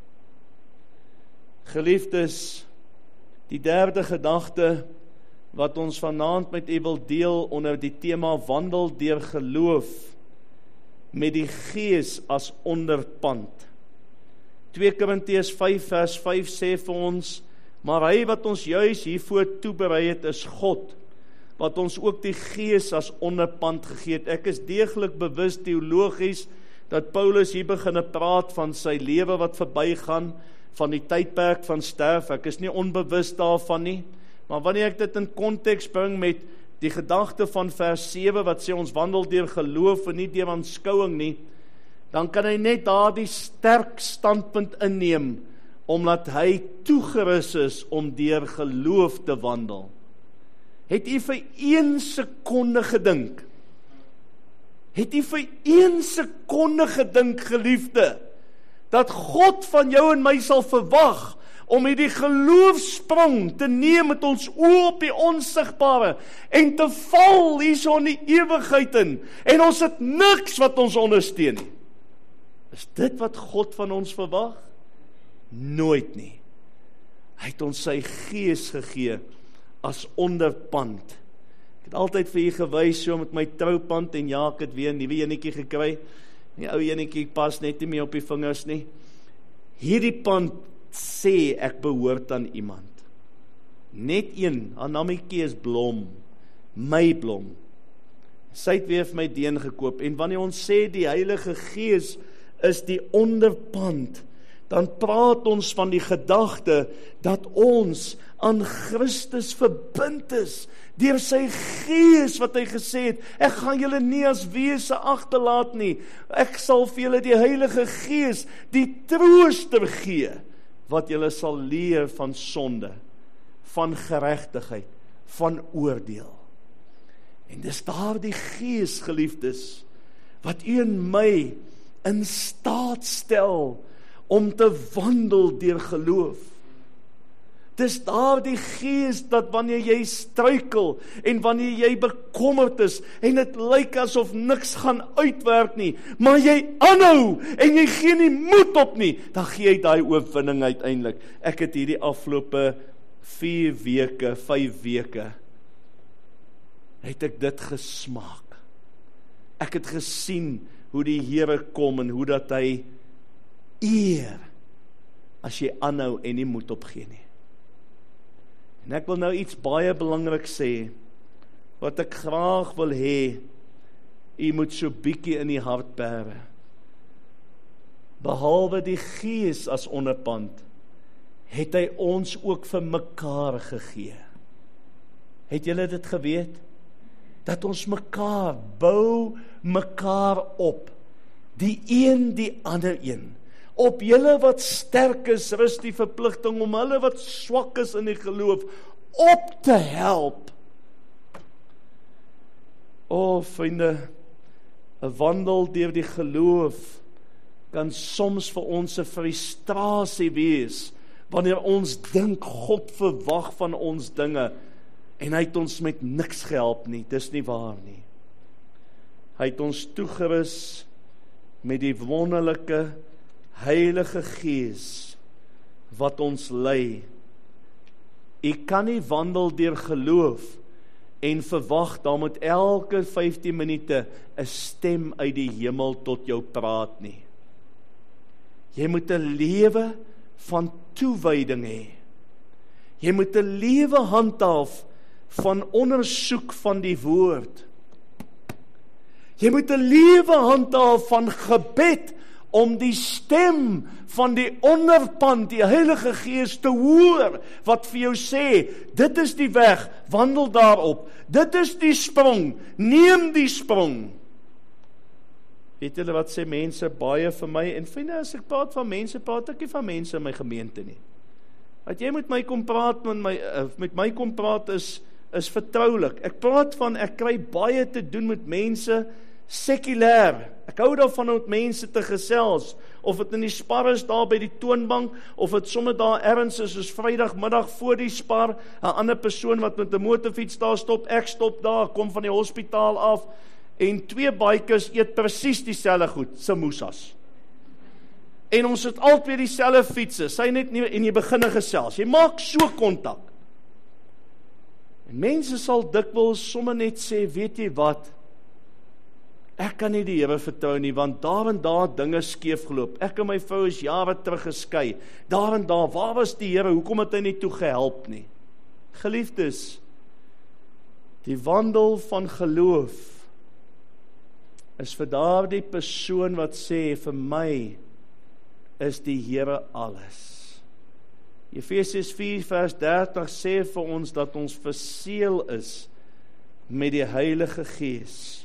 Geliefdes, die derde gedagte, wat ons vanaand met u wil deel onder die tema wandel deur geloof, met die Gees as onderpand. twee Korintiërs vyf vers vyf sê vir ons, maar hy wat ons juis hiervoor toeberei het is God, wat ons ook die Gees as onderpand gegee het. Ek is deeglik bewus teologies, dat Paulus hier begin praat van sy lewe wat verbygaan, van die tydperk van sterf. Ek is nie onbewus daarvan nie, maar wanneer ek dit in konteks bring met die gedagte van vers sewe, wat sê ons wandel deur geloof en nie deur aanskouing nie, dan kan hy net daar die sterk standpunt inneem, omdat hy toegerus is om deur geloof te wandel. Het u vir een sekonde gedink, het u vir een sekonde gedink, geliefde, dat God van jou en my sal verwag, om hierdie geloofsprong te neem met ons oë op die onsigbare, en te val hierso in die ewigheid in, en ons het niks wat ons ondersteun nie. Is dit wat God van ons verwag? Nooit nie. Hy het ons sy Gees gegee as onderpand. Ek het altyd vir u gewys so met my troupand, en ja, ek het weer 'n nuwe enetjie gekry. Die ou enetjie pas net nie meer op die vingers nie. Hierdie pand sê ek behoort aan iemand. Net een, haar nametjie is Blom, my Blom. Sy het weer vir my deen gekoop, en wanneer ons sê die Heilige Gees is die onderpand, dan praat ons van die gedagte dat ons aan Christus verbind is, deur sy Gees wat hy gesê het, ek gaan julle nie as wese agterlaat nie, ek sal vir julle die Heilige Gees, die trooster gee, wat julle sal leer van sonde, van geregtigheid, van oordeel. En dis daar die Gees, geliefdes, wat u en my in staat stel om te wandel deur geloof. Dis daar die Gees dat wanneer jy struikel en wanneer jy bekommerd is en dit lyk asof niks gaan uitwerk nie, maar jy aanhou en jy gee nie moed op nie, dan gee jy daai oorwinning uiteindelik. Ek het hierdie afgelope vier weke, vyf weke, het ek dit gesmaak. Ek het gesien hoe die Here kom en hoe dat hy eer as jy aanhou en nie moed opgee nie. En ek wil nou iets baie belangrik sê, wat ek graag wil hê, u moet so bietjie in die hart bære. Behalwe die Gees as onderpand, het hy ons ook vir mekaar gegee. Het julle dit geweet? Dat ons mekaar bou mekaar op, die een die ander een. Op julle wat sterk is, rus die verpligting om hulle wat swak is in die geloof, op te help. O, vriende, 'n wandel deur die geloof kan soms vir ons 'n frustrasie wees, wanneer ons dink God verwag van ons dinge, en hy het ons met niks gehelp nie, dis nie waar nie. Hy het ons toegerus met die wonderlike Heilige Gees, wat ons lei. U kan nie wandel deur geloof, en verwag, daar moet elke vyftien minute 'n stem uit die hemel tot jou praat nie. Jy moet 'n lewe van toewyding hê. Jy moet 'n lewe handhaaf van ondersoek van die woord. Jy moet 'n lewe handhaaf van gebed, om die stem van die onderpand, die Heilige Gees te hoor, wat vir jou sê, dit is die weg, wandel daarop, dit is die sprong, neem die sprong. Weet julle wat sê mense baie vir my, en vriende, as ek praat van mense, praat ek nie van mense in my gemeente nie. Wat jy met my kom praat, met my, met my kom praat is, is vertroulik. Ek praat van, ek kry baie te doen met mense, sekulêr. Ek hou daarvan om met mense te gesels, of dit in die spar is daar by die toonbank, of dit sommer daar ergens is, soos Vrydagmiddag voor die spar, 'n ander persoon wat met 'n motorfiets daar stop, ek stop daar, kom van die hospitaal af, en twee bikers eet presies dieselfde goed, samosas. En ons het altyd dieselfde fietses, sy net nie, en jy begin gesels, jy maak so kontak. En mense sal dikwels sommer net sê, weet jy wat, ek kan nie die Here vertrou nie, want daar en daar dinge skeef geloop. Ek en my vrou is jare terug geskei. Daar en daar, waar was die Here? Hoekom het hy nie toe gehelp nie? Geliefdes, die wandel van geloof is vir daardie persoon wat sê, vir my is die Here alles. Efesiërs vier vers dertig sê vir ons dat ons verseël is met die Heilige Gees.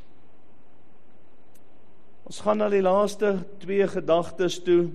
Ons gaan na die laaste twee gedagtes toe.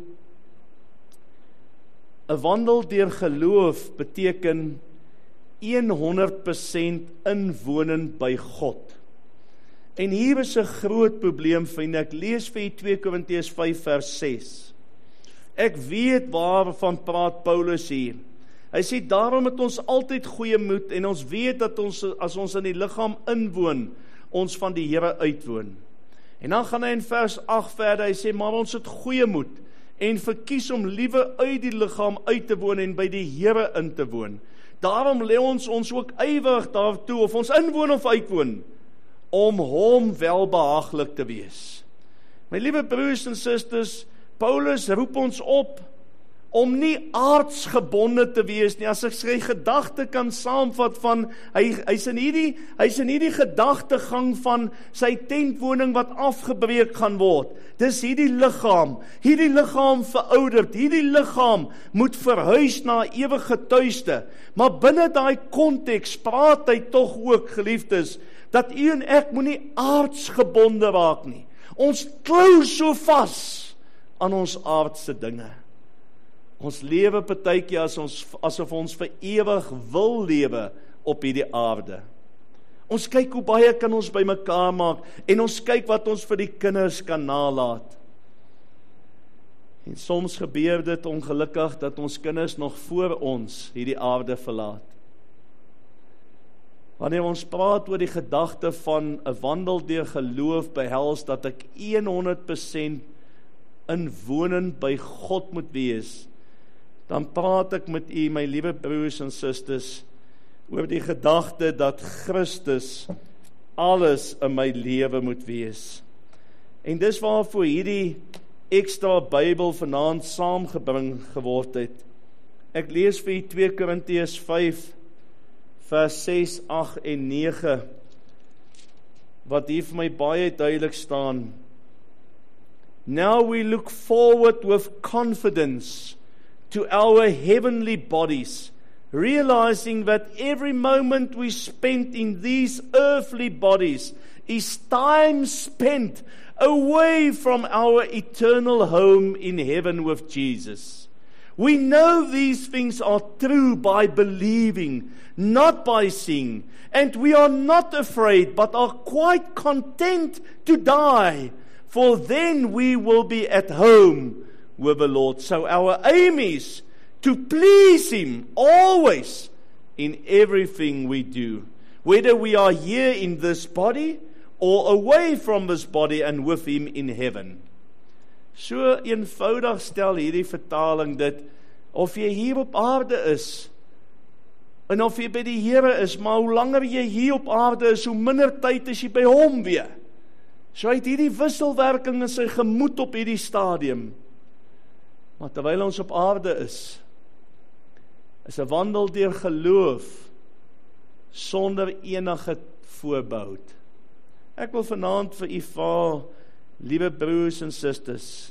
'n Wandel deur geloof beteken honderd persent inwonen by God. En hier is 'n groot probleem, vriende. Ek lees vir u twee Korintiërs vyf vers ses. Ek weet waarvan praat Paulus hier. Hy sê, daarom het ons altyd goeie moed, en ons weet dat ons, as ons in die liggaam inwoon, ons van die Here uitwoon. En dan gaan hy in vers agt verder, hy sê, maar ons het goeie moed, en verkies om liewe uit die liggaam uit te woon, en by die Here in te woon. Daarom lê ons ons ook ywerig daartoe, of ons inwoon of uitwoon, om hom welbehaaglik te wees. My liewe broers en susters, Paulus roep ons op, om nie aardsgebonde te wees nie. As ek sy gedagte kan saamvat van, hy, hy's in hierdie, hy's in hierdie gedagtegang van sy tentwoning wat afgebreek gaan word. Dis hierdie liggaam, hierdie liggaam verouderd, hierdie liggaam moet verhuis na 'n ewige tuiste. Maar binne daai konteks praat hy tog ook, geliefdes, dat u en ek moenie aardsgebonde raak nie. Ons klou so vas aan ons aardse dinge. Ons lewe partykeer as ons, asof ons vir ewig wil lewe op hierdie aarde. Ons kyk hoe baie kan ons by mekaar maak, en ons kyk wat ons vir die kinders kan nalaat. En soms gebeur dit ongelukkig dat ons kinders nog voor ons hierdie aarde verlaat. Wanneer ons praat oor die gedagte van 'n wandel deur geloof, behels dat ek honderd persent inwonend by God moet wees, dan praat ek met u, my liewe broers en susters, oor die gedagte dat Christus alles in my lewe moet wees. En dis waarvoor hierdie ekstra Bybel vanaand saamgebring geword het. Ek lees vir u twee Korintiërs vyf, vers ses, agt en nege, wat hier vir my baie duidelik staan. Now we look forward with confidence to our heavenly bodies, realizing that every moment we spent in these earthly bodies is time spent away from our eternal home in heaven with Jesus. We know these things are true by believing, not by seeing, and we are not afraid, but are quite content to die, for then we will be at home with the Lord. So our aim is to please Him always in everything we do, whether we are here in this body or away from this body and with Him in heaven. So eenvoudig stel hierdie vertaling dit, of jy hier op aarde is, en of jy by die Here is, maar hoe langer jy hier op aarde is, hoe minder tyd is jy by Hom weer. So hy het hierdie wisselwerking in sy gemoed op hierdie stadium. Maar terwyl ons op aarde is, is 'n wandel deur geloof, sonder enige voorbehoud. Ek wil vanaand vir u vra, liewe broers en susters,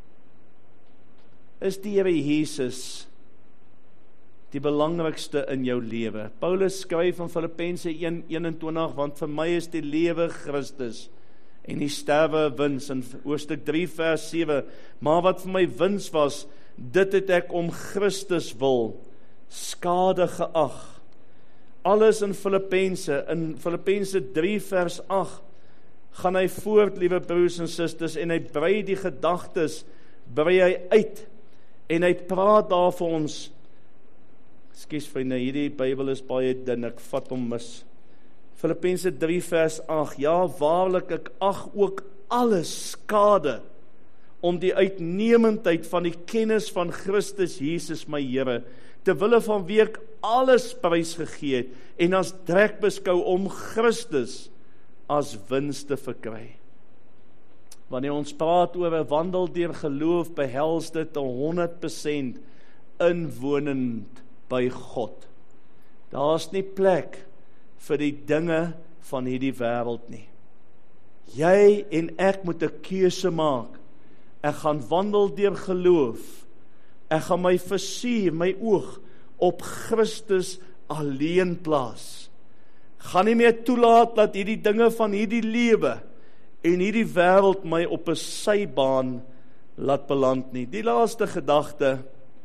is die Here Jesus die belangrikste in jou lewe? Paulus skryf in Filippense een eenentwintig, want vir my is die lewe Christus, en die sterwe wins, in hoofstuk drie vers sewe, maar wat vir my wins was, dit het ek om Christus wil, skade geag. Alles in Filippense, in Filippense drie vers agt, gaan hy voort, liewe broers en susters, en hy brei die gedagtes, brei hy uit, en hy praat daar vir ons. Ekskuus vriende, hierdie Bybel is baie dun, ek vat hom mis. Filippense drie vers agt, ja waarlik, ek ag ook alles skade, om die uitnemendheid van die kennis van Christus Jesus my Here, terwille van wie ek alles prys gegee het, en as drek beskou om Christus as wins te verkry. Wanneer ons praat oor 'n wandel deur geloof, behels dit honderd persent inwonend by God. Daar's nie plek vir die dinge van hierdie wêreld nie. Jy en ek moet 'n keuse maak. Ek gaan wandel deur geloof. Ek gaan my visie, my oog op Christus alleen plaas. Gaan nie meer toelaat dat hierdie dinge van hierdie lewe en hierdie wêreld my op 'n sybaan laat beland nie. Die laaste gedagte,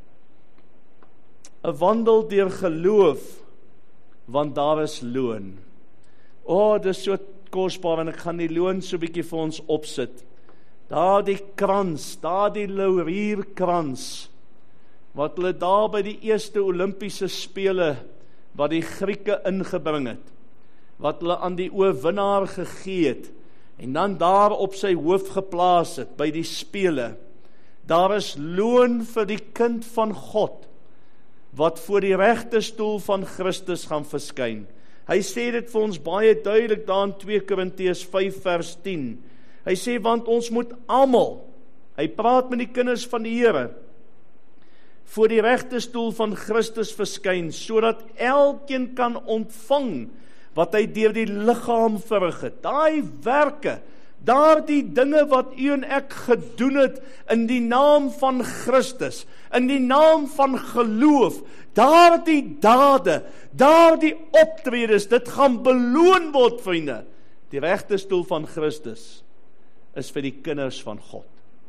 'n wandel deur geloof, want daar is loon. O, oh, dit is so kosbaar, en ek gaan die loon so bietjie vir ons opsit. Daar die krans, daar die laurierkrans, wat hulle daar by die eerste Olimpiese spele, wat die Grieke ingebring het, wat hulle aan die oorwinnaar gegee het, en dan daar op sy hoof geplaas het, by die spele. Daar is loon vir die kind van God, wat voor die regterstoel van Christus gaan verskyn. Hy sê dit vir ons baie duidelik daar in twee Korintiërs vyf vers tien. Hy sê, want ons moet almal, hy praat met die kinders van die Here, voor die regterstoel van Christus verskyn, sodat elkeen kan ontvang wat hy deur die liggaam verrig het. Daai werke, daardie dinge wat u en ek gedoen het in die naam van Christus, in die naam van geloof, daardie dade, daardie optredes, dit gaan beloon word, vriende. Die regterstoel van Christus is vir die kinders van God.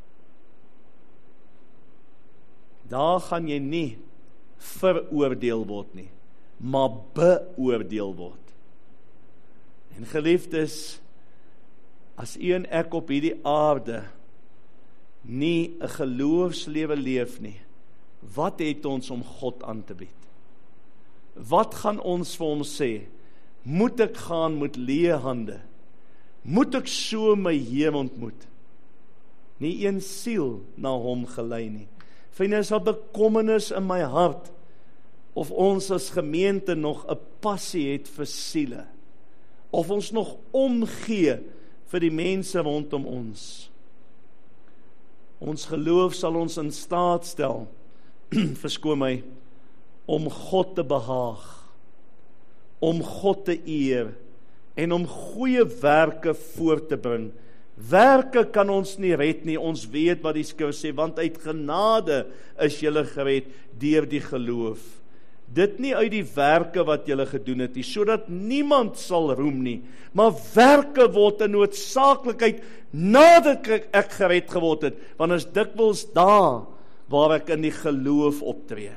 Daar gaan jy nie veroordeel word nie, maar beoordeel word. En geliefdes, as u en ek op hierdie aarde nie 'n geloofslewe leef nie, wat het ons om God aan te bied? Wat gaan ons vir hom sê? Moet ek gaan met leë hande? Moet ek so my Heer ontmoet? Nie een siel na hom gelei nie. Vriende, is 'n bekommernis in my hart, of ons as gemeente nog 'n passie het vir siele, of ons nog omgee vir die mense rondom ons. Ons geloof sal ons in staat stel, verskoon my, om God te behaag, om God te eer, en om goeie werke voor te bring. Werke kan ons nie red nie, ons weet wat die skrif sê, want uit genade is julle gered deur die geloof. Dit nie uit die werke wat julle gedoen het nie, sodat niemand sal roem nie, maar werke word 'n noodsaaklikheid nadat ek gered geword het, want is dikwels daar waar ek in die geloof optree.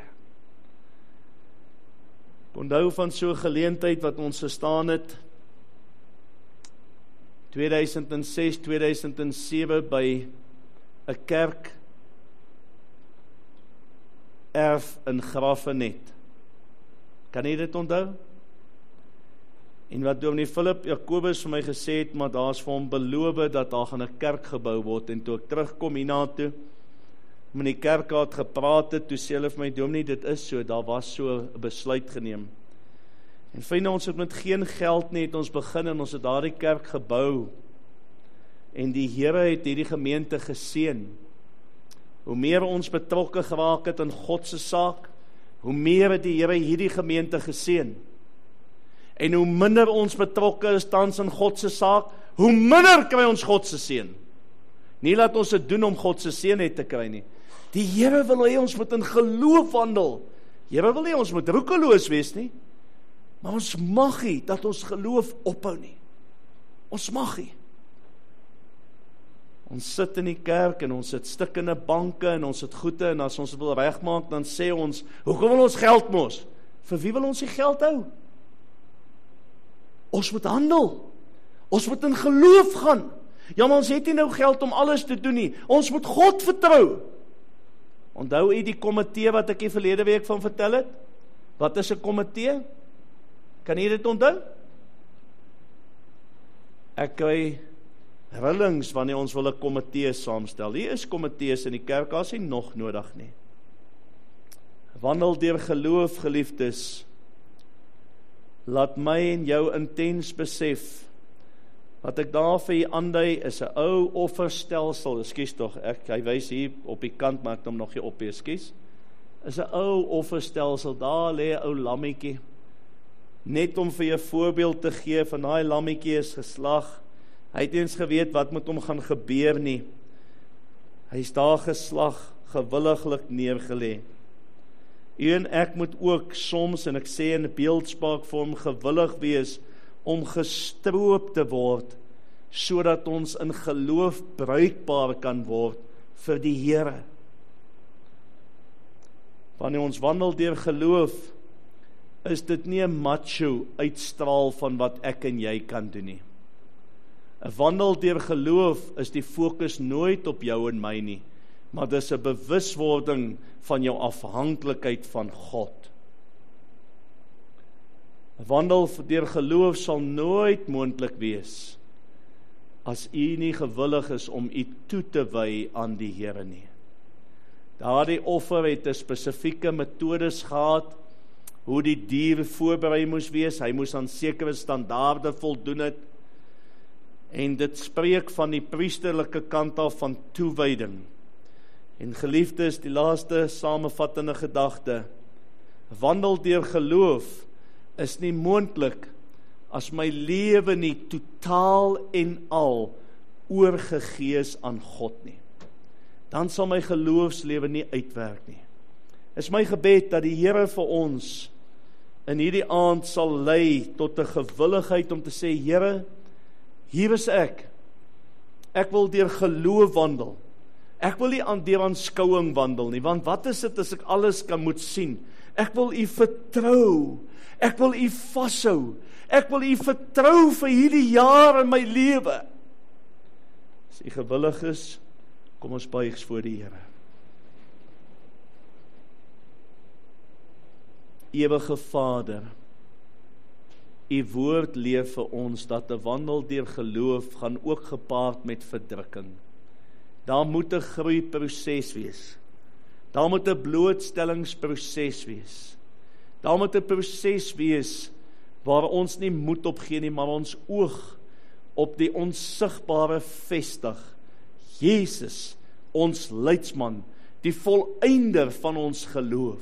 Onthou van so 'n geleentheid wat ons gestaan het, twee duisend ses, twee duisend sewe by 'n kerk erf in Grafenet. Kan jy dit onthou? En wat dominee Philip Jacobus vir my gesê het, maar daar is vir hom beloof dat daar gaan 'n kerk gebou word, en toe ek terugkom hiernatoe, met die kerk het gepraat het, toe sê hulle vir my, dominee, dit is so, daar was so 'n besluit geneem. En vriende, ons het met geen geld nie, het ons begin, en ons het daardie kerk gebou, en die Here het hierdie gemeente geseën. Hoe meer ons betrokke geraak het in God se saak, hoe meer het die Here hierdie gemeente geseën. En hoe minder ons betrokke is tans in God se saak, hoe minder kry ons God se seën. Nie laat ons dit doen om God se seën net te kry nie. Die Here wil hê ons moet in geloof wandel. Here wil hê ons moet roekeloos wees nie, maar ons mag nie dat ons geloof ophou nie. Ons mag nie. Ons sit in die kerk en ons sit stikkende banke en ons sit goede en as ons het wil regmaak, dan sê ons, hoekom wil ons geld mos? Vir wie wil ons die geld hou? Ons moet handel. Ons moet in geloof gaan. Ja, maar ons het nie nou geld om alles te doen nie. Ons moet God vertrou. Onthou u die komitee wat ek die verlede week van vertel het? Wat is 'n komitee? Kan jy dit onthou? Ek kry rillings wanneer ons wil 'n komitee saamstel. Hier is komitees in die kerk, as hy nog nodig nie. Wandel deur geloof, geliefdes. Laat my en jou intens besef, wat ek daar vir u aandui is 'n ou offerstelsel, ekskuus tog, ek, hy wys hier op die kant, maar ek hom nog nie op, ekskuus, is 'n ou offerstelsel, daar lê 'n ou lammetjie, net om vir jou voorbeeld te gee, van daai lammetjie is geslag, hy het eens geweet wat met hom gaan gebeur nie, hy is daar geslag, gewilliglik neergelê. U en ek moet ook soms, en ek sê in beeldspraakvorm, gewillig wees, om gestroop te word, sodat ons in geloof bruikbaar kan word vir die Here. Wanneer ons wandel deur geloof, is dit nie 'n macho uitstraal van wat ek en jy kan doen nie. 'n Wandel deur geloof is die fokus nooit op jou en my nie, maar dis 'n bewuswording van jou afhanklikheid van God. 'n Wandel deur geloof sal nooit moontlik wees as u nie gewillig is om u toe te wy aan die Here nie. Daardie offer het 'n spesifieke metodes gehad, hoe die dier voorberei moes wees, hy moes aan sekere standaarde voldoen het, en dit spreek van die priesterlike kant af van toewyding. En geliefdes, die laaste samevattende gedagte, wandel deur geloof is nie moontlik as my lewe nie totaal en al oorgegee is aan God nie. Dan sal my geloofslewe nie uitwerk nie. Is my gebed dat die Here vir ons in hierdie aand sal lei tot 'n gewilligheid om te sê, Here, hier is ek. Ek wil deur geloof wandel. Ek wil nie aan deur aanskouing wandel nie, want wat is dit as ek alles kan moet sien? Ek wil u vertrou. Ek wil u vashou. Ek wil u vertrou vir hierdie jaar in my lewe. As u gewillig is, kom ons buig voor die Here. Ewige Vader, u woord leer vir ons dat 'n wandel deur geloof gaan ook gepaard met verdrukking. Daar moet 'n groeiproses wees. Daar moet 'n blootstellingsproses wees. Daar moet 'n proses wees waar ons nie moed opgee nie, maar ons oog op die onsigbare vestig. Jesus, ons leidsman, die volëinder van ons geloof.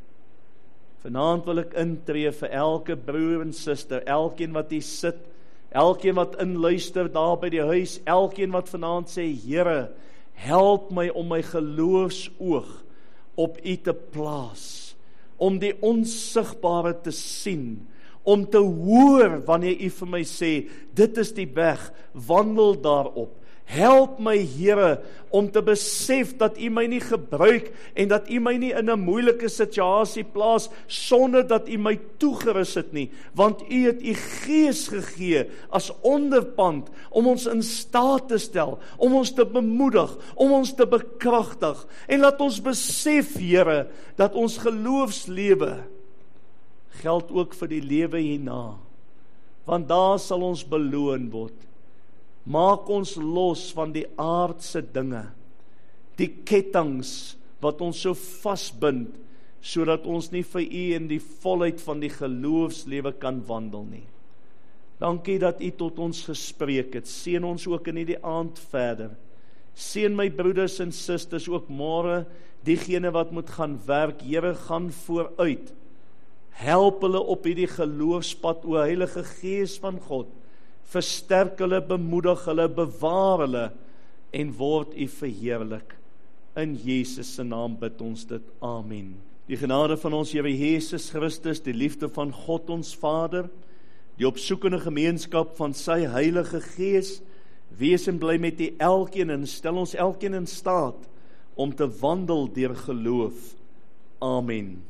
Vanaand wil ek intree vir elke broer en suster, elkeen wat hier sit, elkeen wat inluister daar by die huis, elkeen wat vanaand sê, Here, help my om my geloofsoog op u te plaas, om die onsigbare te sien, om te hoor wanneer u vir my sê, dit is die weg, wandel daarop. Help my, Here, om te besef dat u my nie gebruik en dat u my nie in 'n moeilike situasie plaas sonder dat u my toegerus het nie, want u het u gees gegee as onderpand om ons in staat te stel, om ons te bemoedig, om ons te bekragtig. En laat ons besef, Here, dat ons geloofslewe geld ook vir die lewe hierna, want daar sal ons beloon word. Maak ons los van die aardse dinge, die kettinge wat ons so vasbind, sodat ons nie vir u in die volheid van die geloofslewe kan wandel nie. Dankie dat u tot ons gespreek het. Seën ons ook in hierdie aand verder. Seën my broeders en susters ook môre, diegene wat moet gaan werk. Here, gaan vooruit. Help hulle op hierdie geloofspad, o Heilige Gees van God. Versterk hulle, bemoedig hulle, bewaar hulle en word u verheerlik. In Jesus se naam bid ons dit. Amen. Die genade van ons Here Jesus Christus, die liefde van God ons Vader, die opsoekende gemeenskap van sy Heilige Gees Wees en bly met die elkeen en stel ons elkeen in staat om te wandel deur geloof. Amen.